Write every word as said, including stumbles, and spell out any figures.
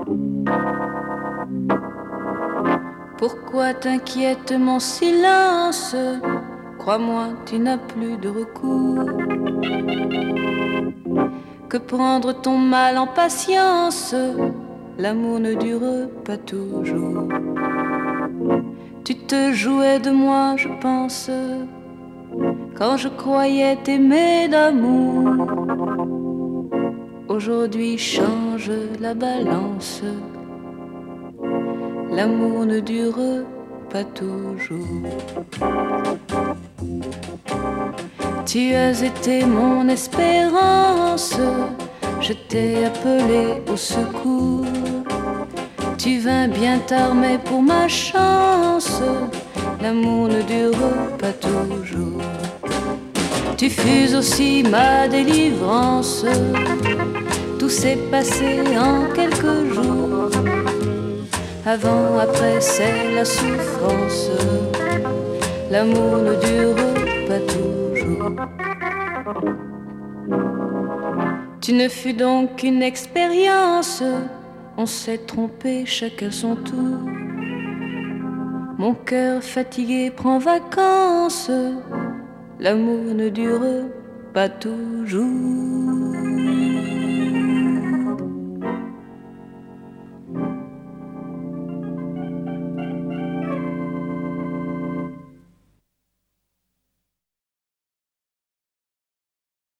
Pourquoi t'inquiète mon silence? Crois-moi, tu n'as plus de recours. Que prendre ton mal en patience, l'amour ne dure pas toujours. Tu te jouais de moi, je pense, quand je croyais t'aimer d'amour. Aujourd'hui change la balance, l'amour ne dure pas toujours. Tu as été mon espérance, je t'ai appelé au secours. Tu vins bien tard mais pour ma chance, l'amour ne dure pas toujours. Tu fus aussi ma délivrance, tout s'est passé en quelques jours. Avant, après, c'est la souffrance, l'amour ne dure pas toujours. Tu ne fus donc qu'une expérience, on s'est trompé chacun son tour. Mon cœur fatigué prend vacances, l'amour ne dure pas toujours.